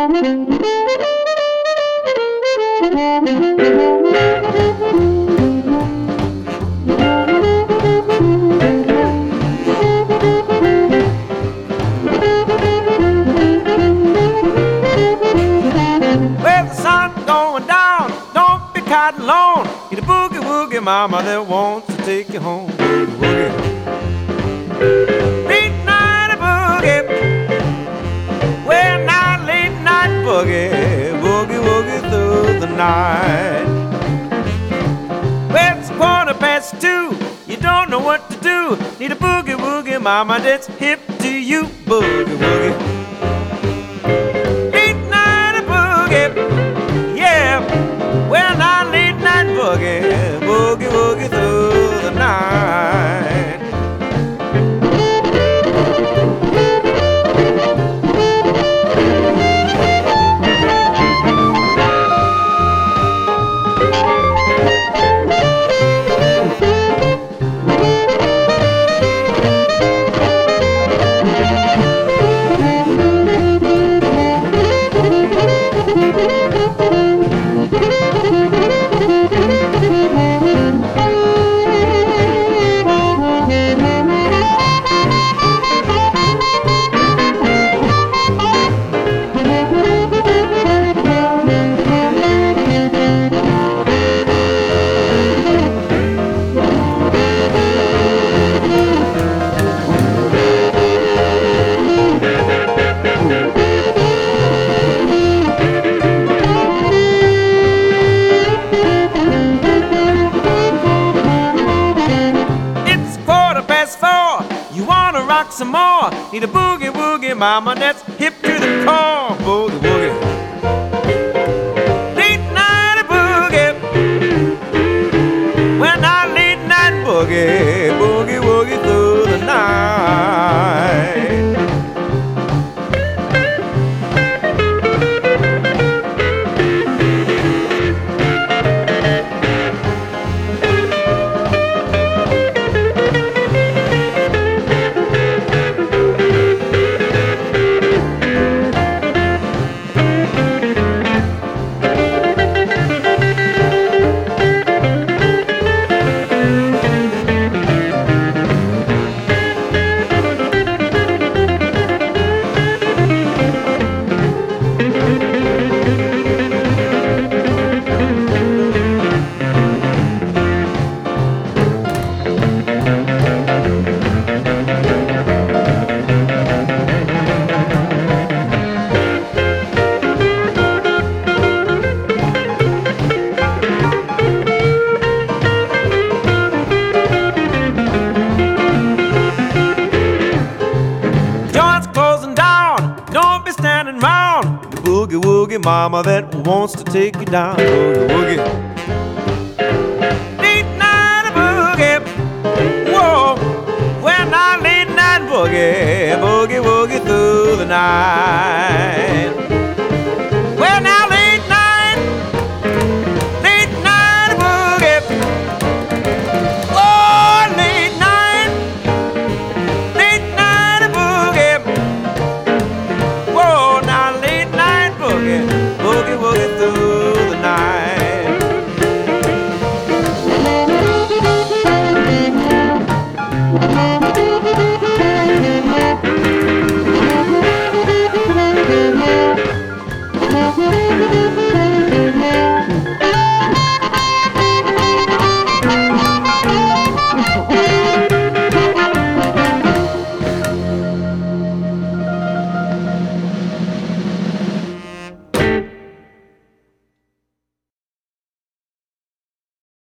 Alone, you're the boogie woogie mama that wants to take you home. Boogie woogie, late night boogie, well now late night boogie, boogie woogie through the night. Well it's 2:15, you don't know what to do. Need a boogie woogie mama that's hip to you. Boogie woogie, late night boogie, yeah. Well now late night boogie, boogie woogie through the night. Some more, need a boogie woogie mama that's hip to the core. Boogie woogie, late night boogie, when I late night boogie, boogie woogie through the night. Mama that wants to take you down. Boogie woogie, late night boogie, whoa, when I late night boogie, boogie woogie through the night.